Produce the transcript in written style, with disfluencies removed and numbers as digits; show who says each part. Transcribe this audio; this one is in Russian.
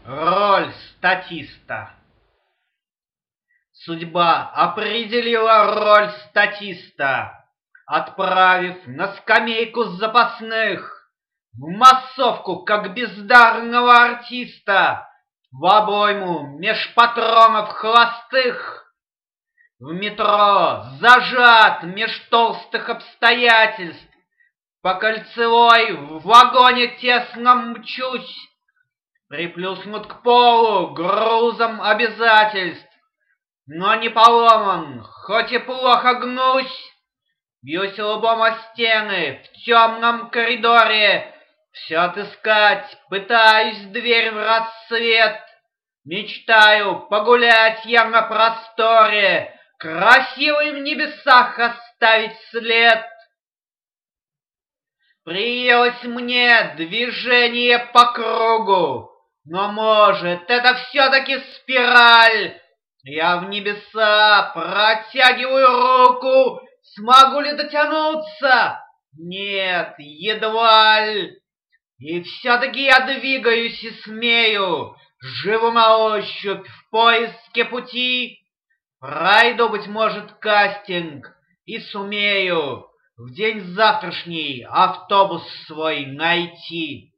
Speaker 1: Роль статиста. Судьба определила роль статиста, отправив на скамейку запасных, в массовку, как бездарного артиста, в обойму меж патронов холостых. В метро зажат меж толстых обстоятельств, по кольцевой в вагоне тесном мчусь, приплюснут к полу грузом обязательств, но не поломан, хоть и плохо гнусь. Бьюсь лбом о стены в темном коридоре, все отыскать, пытаюсь дверь в рассвет. Мечтаю погулять я на просторе, красивый в небесах оставить след. Приелось мне движение по кругу, но, может, это все-таки спираль. Я в небеса протягиваю руку, смогу ли дотянуться? Нет, едва ли. И все-таки я двигаюсь и смею, живу на ощупь в поиске пути. Пройду, быть может, кастинг и сумею в день завтрашний автобус свой найти.